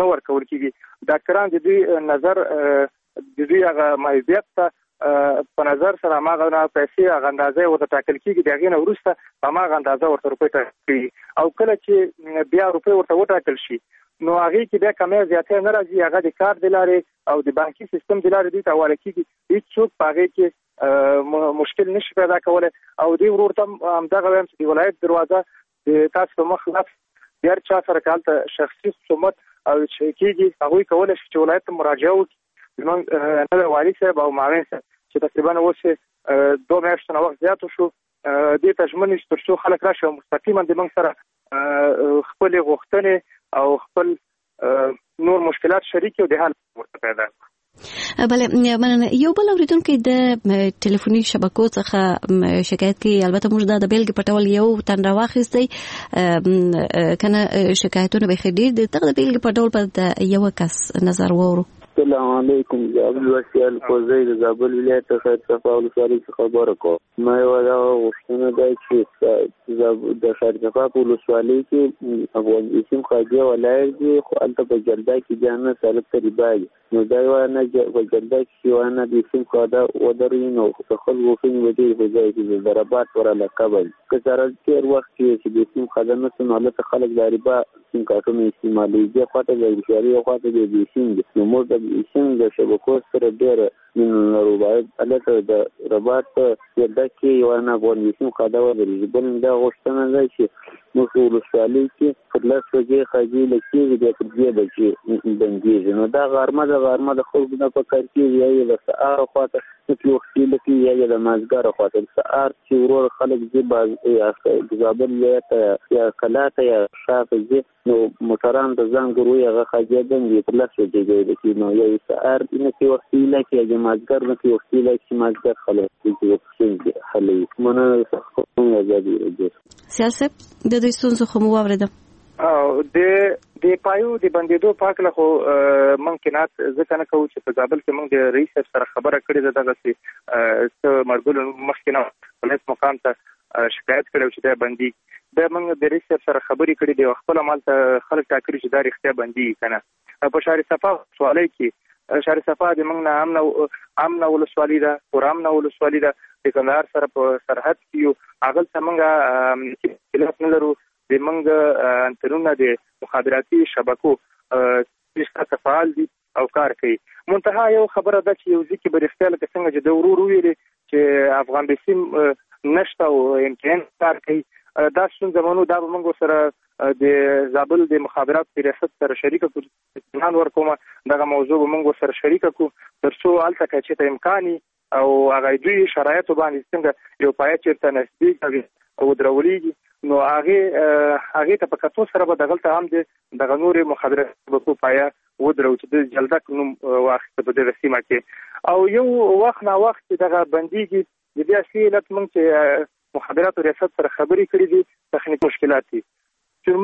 نه ورکول کیږي. ډاکټران د دوی نظر د دوی هغه محیطیت ته په نظر سره هغه پیسې هغه اندازه ورته ټاکل کیږي، دغه نه وروسته هغه اندازه ورته روپۍ ټاکل کیږي او کله چې بیا روپۍ ورته وټاکل شي نو هغه کې بیا کمه زیاتې نه راځي، هغه د کار د لارې او د بانکي سیستم د لارې دوی ته حواله کیږي. هیڅ څوک په هغه کې مشکل نشي پیدا کولای او دوی ورته همدغه وایم چې د ولایت دروازه د تاسو په مخ لاس ډیر چا سره کالته شخصي خصومت او چې کیږي هغه کولای شي چې ولایت مراجعه وکړي. زمونږ نه والي صاحب او معاون صاحب چې تقریبا اوس 2 میاشتې نه وخت زیات شو دې تجمن تر څو خلک راشي او مستقیما د موږ سره خپل غوښتنې او خپل نور مشکلات شریک او د حل ورته پیدا بله مننه. یو بل اوریدونکو د ټلیفوني شبکو څخه شکایت کوي، البته موږ د بیلګې پټول یو تن راواخیستی کنه شکایتونه به خډیر دي، دغه بیلګې پټول په یو کس نظر وورو. السلام علیکم، زابل وسیال کوزی د زابل ولایت څخه صفا ولسوالۍ څخه خبره کوم. ما یو دا غوښتنه ده چې د شارجفا په ولسوالۍ کې افغانستان خاجه ولایت دی خو البته په جلدا کې جانه سالک تریبای نو دا یو نه په جلدا کې یو نه د سیم خاده ودرې نو خپل وفین ودی په ځای کې ضربات وراله قبل که سره تیر وخت کې د سیم خاده نه سماله خلک داريبا سیم کارتونه استعمالي دي خاطر د بشري خاطر د سیم نو موږ سیم د شبکو سره ډیر من رباعي البته د رباط جلدا کې یو نه افغانستان خاده ودرې بل دا غوښتنه ده چې موږ ولسوالۍ کې په لاس کې خاجي لکې د پرځې بچي بنګي نو دا غرمه د خلکو نه په کار کې یی د سهار خواته چې وخت لکې یی د مازګر خواته سهار چې ورور خلک دې باز زابل یا کلاته یا شاته نو موټران د زنګروي هغه خاجي بنګي په لاس کې دی نو یی سهار نه کې وخت لکې د مازګر نه کې وخت لکې مازګر خلک چې خلک منه څنګه ځي سیاست د دې ستونزو خو مو واوریدم او د پایو د بندیدو پاک له خو ممکنات ځکه نه کوو چې په زابل کې موږ د رئیس سره خبره کړې ده دغه چې مرګول مخکنه پولیس مقام ته شکایت کړو چې دا بندي د موږ د رئیس سره خبرې کړې دي خپل عمل ته خلک ټاکري چې دا رښتیا بندي کنه په شهر صفا سوالای کې شهر صفا د موږ نه امن ولسوالۍ ده ورامنه ولسوالۍ ده د کندهار سره په سرحد کې هغه څنګه خلاف نه لرو د منګ انترونه د مخابراتي شبکو چې فعال دي او کار کوي. منتها یو خبره ده چې یو ځکه برښتیا لکه څنګه چې د ورور ویلي چې افغان بسیم نشته او امکان کار کوي دا څنګه زمونږ دا موږ سره د زابل د مخابرات ریاست سره شریک اطمینان ورکوم دغه موضوع موږ سره شریک کو ترڅو الته چې امکاني او هغه دوی شرایط باندې څنګه یو پای چیرته نسبی او درولېږي نو هغه ته په کتو سره به دغلته هم د غنوري مخابرات په پایا ودرو چې د جلدک نوم واخته په دغه سیمه کې او یو وخت نا وخت دغه بنديږي د دې اصلي علت موږ چې مخابرات ریاست سره خبرې کړې دي تخنیکی مشکلات دي چې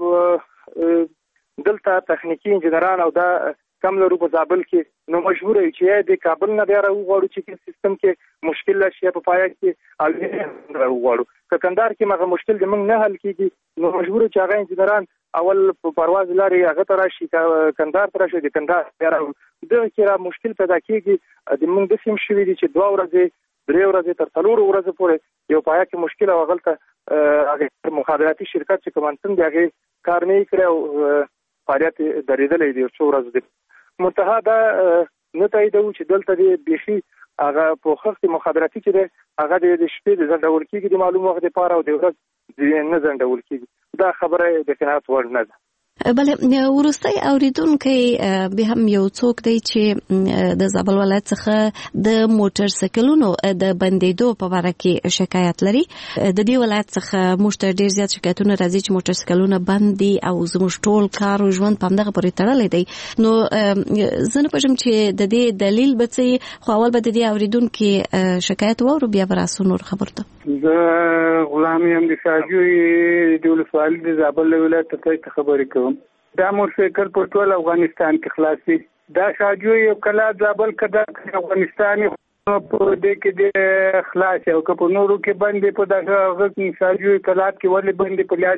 موږ دلته تخنیکی انجنیران او دا کم لرو په زابل کې نو مجبور یو چې د کابل نه بیا راوغواړو چې سیستم کې مشکل شي په پایا کې او راوغواړو که کندهار کې مغه مشکل د موږ نه حل کیږي نو مجبور چې هغه انجنیران اول په پرواز لري هغه تر شي کندهار تر شي د کندهار بیا دغه کې را مشکل پیدا کیږي د موږ د سیم شوی دي چې 2 ورځې 3 ورځې تر 4 ورځې پورې یو پایا کې مشکل او غلطه هغه مخابراتي شرکت چې کومنتن دی هغه کار نه کړو فعالیت درېدلې دي 4 ورځې منتها دا نه تاییدو چې دلته د بيخي هغه په خصوصي مخابراتي کې ده هغه د شپې د ځندول کېږي د معلومه وخت لپاره او د ورځ نه ځندول کېږي دا خبره د قناعت وړ نه ده. بله ورستی اوریدونکو به هم یو څوک دی چې د زابل ولایت څخه د موټر سایکلونو د بندیدو په اړه کې شکایت لري. د دې ولایت څخه موږ ډیر زیات شکایتونه راځي چې موټر سایکلونه بند دي او زموږ ټول کار او ژوند په همدغه پورې تړلی دی. نو زه نه پوهیږم چې د دې دلیل به څه خو اول به د دې اوریدونکو شکایت وورو بیا به راسو نور خبرته. زه غلام یم د شاجوی د ولسوالۍ د زابل ولایت ته خبرې کوم. دا موټرسایکل په ټول افغانستان کې خلاصي دا شاجوی یو کلا زابل کده افغانستان په دې کې د خلاص او په نورو کې باندې په دغه شاجوی کلات کې ولې باندې په لیاج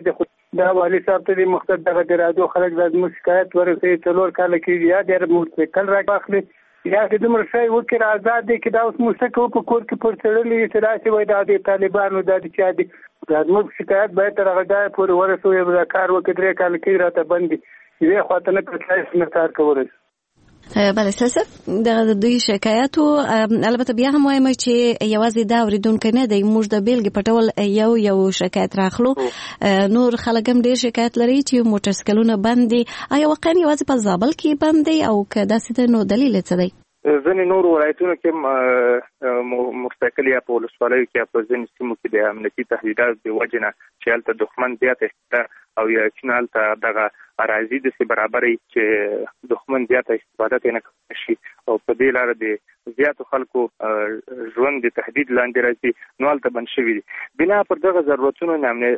دا والي صاحب ته د مقصد دغه د رادیو خلک د زموږ شکایت ورسوي 4 کاله کېږي یا د موټرسایکل راواخلي یا د دومره شی وکړي آزاد دی چې دا اوس موږ څه کوو په کور کې پر څړلي چې داسې وایي دا د طالبانو دا د چا دي دا زموږ شکایت باید تر هغه ځایه پورې ورسوي دا کار وکړي 3 کاله کېږي راته بند دي یوې خواته نه کړی نه کار کولی بله سلسل د دوی شکایاتو البته بیا هم وایم چې یوازې دا اوریدونکي نه دی موږ د بیلګې په ډول یو شکایت راخلو نور خلک هم ډېر شکایت لري چې موټرسایکلونه بند دي آیا واقعا یوازې په زابل کې بند دي او که داسې ده نو دلیل څه دی ځینې نور ولایتونو کې موټرسایکل یا په ولسوالیو کې یا په ځینې سیمو کې د امنیتي تهدیداتو د وجې نه چې هلته دښمن زیاته شته او یقینا هلته دغه اراضي داسې برابرې چې دښمن زیاته استفاده ترې نه کولی شي او په دې لاره د زیاتو خلکو ژوند د تهدید لاندې راځي نو هلته بند شوي دي بنا پر دغه ضرورتونو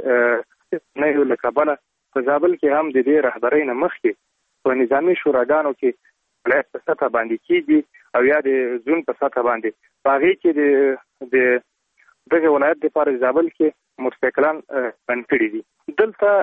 نه یو له کبله په زابل کې هم د دې رهبرۍ نه مخکې په نظامي شوراګانو کې ولایت په سطحه باندې کېږي او یا د زون په سطحه باندې په هغې کې د دغه ولایت دپاره زابل کې موټرسایکلان بند کړي دي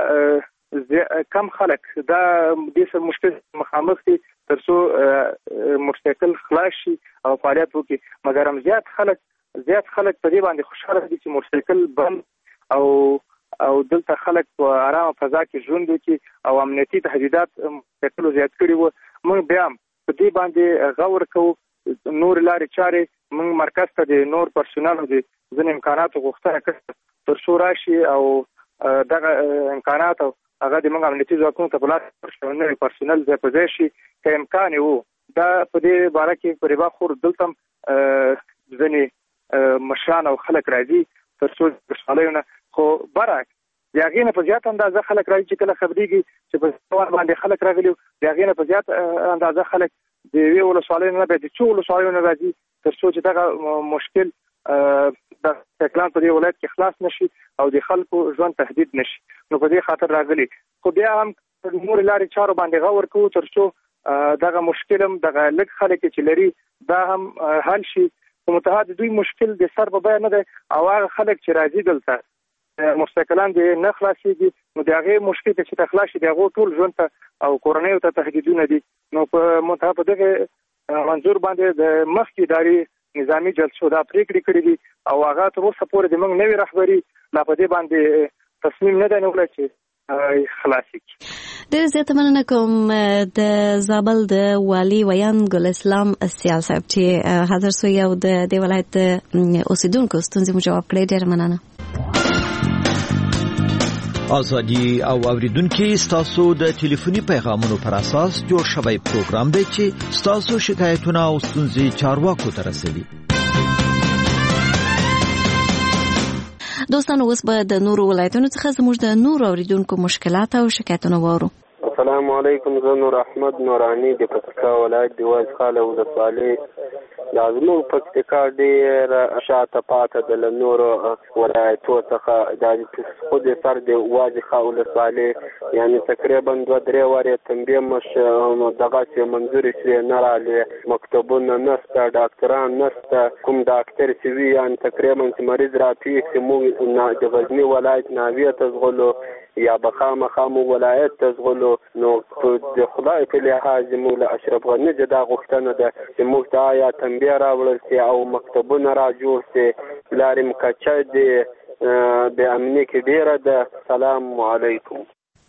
دلته کم خلک دا دې سره مشکل مخامخ دي تر څو موټرسایکل خلاص شي او فعالیت وکړي مګر هم زیات خلک په دې باندې خوشحاله دي چې موټرسایکل بند او دلته خلک په آرامه فضا کې ژوند وکړي او امنیتي تهدیدات موټرسایکلو زیات کړي وو موږ بیا هم په دې باندې غور کوو نور لارې چارې موږ مرکز ته د نور پرسونالو د ځینې امکاناتو غوښتنه کوو تر څو راشي او دغه امکانات او هغه د موږ امنیتي ځواکونو ته په لاس ورشي نوي پرسونل ځای په ځای شي که امکان یې و دا په دې باره کې په ربا خور دلته هم ځینې مشران او خلک راځي تر څو خوشحالیو نه خو برعکس د هغې نه په زیات اندازه خلک راځي چې کله خبرېږي چې په ځوان باندې خلک راغلي د هغې نه په زیات اندازه خلک د یوې ولسوالیو نه بیا د څو ولسوالیو نه راځي تر څو چې دغه مشکل د سایکلان په دې ولایت کې خلاص نشي او د خلکو ژوند تهدید نشي نو په دې خاطر راغلي خو بیا هم نور لارې چارو باندې غور کوو تر څو دغه مشکل هم دغه لږ خلک چې لري دا هم حل شي خو متحد دوی مشکل د سر په بیه نه دی او هغه خلک چې راځي دلته موټرسایکلان دې نه خلاصېږي نو د هغې مشکل ته چې ته خلاص شي د هغو ټول ژوند ته او کورنیو ته تهدیدونه دي نو په منتها په دغه منظور باندې د مخکې ادارې نظامي جلسو دا پریکړې کړې دي او هغه تر اوسه پورې د موږ نوې رهبري لا په دې باندې تصمیم نه دی نیولی چې خلاص کړي ډېر زیاته مننه کوم د زابل د والي ویان ګل اسلام سیال صاحب چې حاضر سوی او د دې ولایت اوسیدونکو ستونزې مو جواب کړی ډېر مننه ازادي او اوریدونکو ستاسو د ټلیفوني پیغامونو پر اساس جوړ شوی پروګرام دی چې ستاسو شکایتونه او ستونزې چارواکو ته رسوي دوستانو اوس به د نورو ولایتونو څخه زموږ د نورو اوریدونکو مشکلات او شکایتونه واورو السلام علیکم زه نور احمد نورانی د پکتیکا ولایت د واځخاله ولسوالۍ دا زموږ پکتیکا ډېره شاته پاته ده له نورو ولایتو څخه دا خود سر د واځخا ولسوالۍ یعنې تقریبا 2-3 وارې تنبیه دغسې منظورې شوې نه رالې مکتبونه نشته ډاکټران نشته کوم ډاکټر چې وي یعنې تقریبا چې مریض راپېښ شي موږ د غزني ولایت ناویې ته ځغلو یا بخامخا مو ولایت ته ځغلو نو د خدای په لحاظ موږ له اشرف غني دا غوښتنه ده چې موږ ته یا تنبیه راوړل شي او مکتبونه را جوړ شي لارې مکچه د بې امني کې ډېره ده سلام علیکم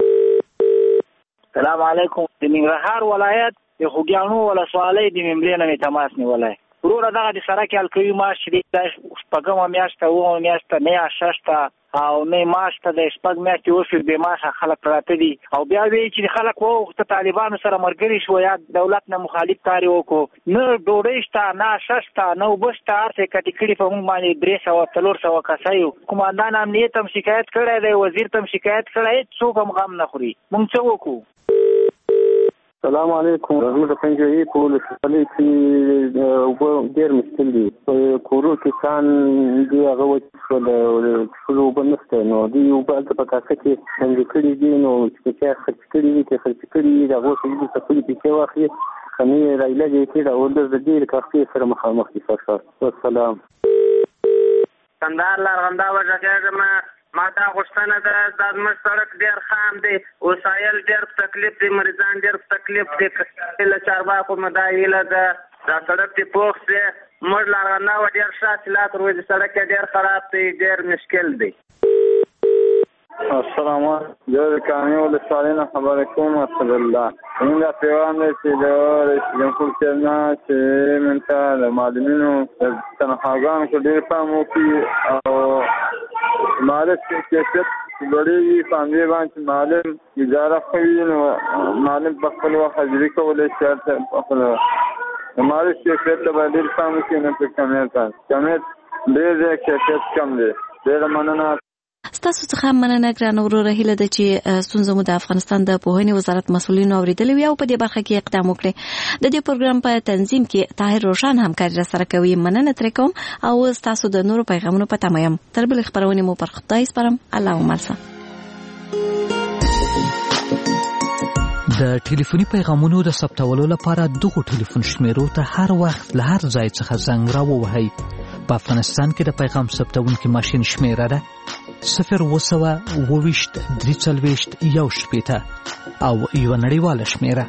سلام علیکم د ننګرهار ولایت د خوږیاڼو ولسوالۍ د مملې نه مې تماس نیولی وروره دغه د سرک حلقوي معاش چې دی شپږمه میاشته اوومه میاشته نه یا ششته او نه معاش ته د شپږ میاشتې اوس بې معاشه خلک پراته دي او بیا وایي چې خلک وغوښته طالبانو سره ملګري شو یا دولت نه مخالف کار یې وکړو نه ډوډۍ شته نه اشه شته نه اوبه شته هر څه یې کټې کړي په موږ باندې 300-400 کسه یو قوماندان امنیت هم شکایت کړی دی وزیر ته هم شکایت کړی هېڅوک هم غم نه خوري موږ څه وکړو السلام علیکم زموږ د پنجوایي په ولسوالۍ کې اوبه ډېر مشکل دي په کورو کې کان دي هغه وچ شول ټول اوبه نشته نو دوی اوبه هلته په کاسه کې څنګه کړي دي نو چې په چا خرڅ کړي دي چې خرڅ کړي دي د هغو څخه دلته خپلې پیسې واخلي خمې رایلګې کړي او د ډېرې کاستې سره مخامخ دي والسلام کندهار لارغنده وژه کېږم ما دا غوښتنه ده دا زموږ سړک ډېر خام دی وسایل ډېر په تکلیف دی مریضان ډېر په تکلیف دی له چارواکو مو دا هیله ده دا سړک دې پوخ دی موږ لارغنه و ډېر ښه حاصلات روزي سړک یې ډېر خراب دی ډېر مشکل دی. السلام علیکم زه د کامې ولسوالۍ نه خبرې کوم اسدالله زموږ دا پیغام دی چې د رئیس جمهور صاحب نه چې موږ ته د معلمینو د تنخواګانو کې ډېر پام وکړي او معلم کیفیت لوړېږي په همدې باندې چې معلم اداره ښه وي نو معلم په خپل وخت حاضري کولی شي هلته په خپله د معلم کیفیت ته باید ډېر پام وکړي نه په کمیت ډېر دی کیفیت کم دی. ډېره مننه. ستاسو څخه مننه ګرانه وروره هیله ده چې ستونزه مو د افغانستان د پوهنې وزارت مسؤلینو اوریدلې وي او په دې برخه کې اقدام وکړي. د دې پروګرام په تنظیم کې طاهر روشن همکاري راسره کوي. مننه ترې کوم او ستاسو د نورو پیغامونو په تمه یم. تر بلې خپرونې مو پر خدای سپارم. الله ومرسه. د ټلیفوني پیغامونو د ثبتولو لپاره دغه ټلیفون شمیرو ته هر وخت له هر ځای څخه زنګ راووهئ. په افغانستان کې د پیغام ثبتونکي ماشین شمیره ده 022-340-1 او یو نړیواله شمیره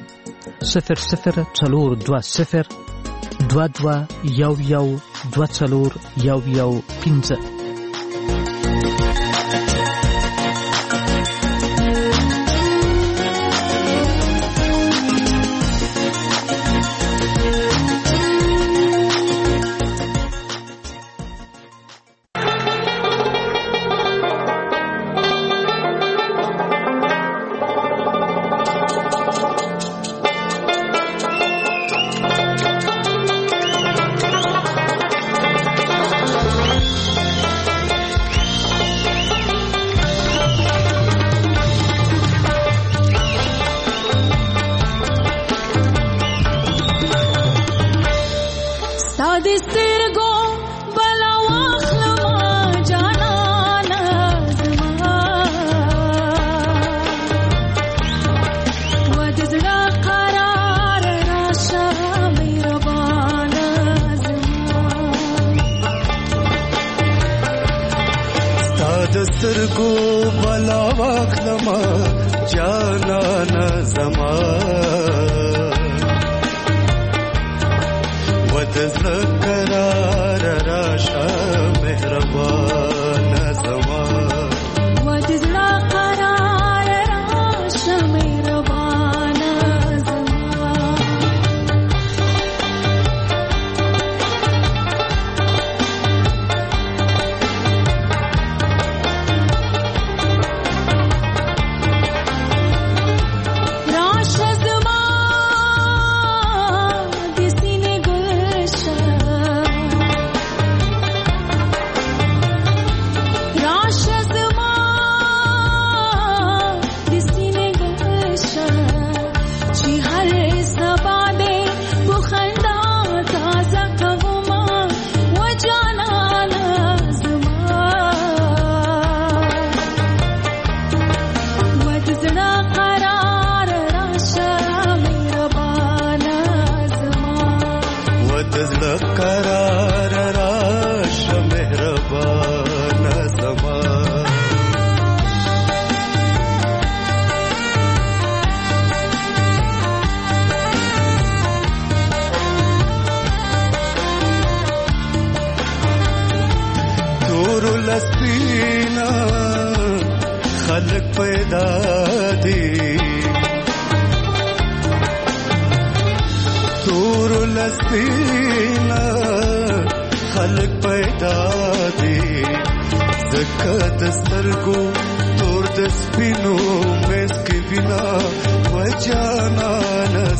00402211241115.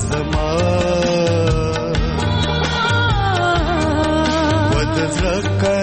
What does love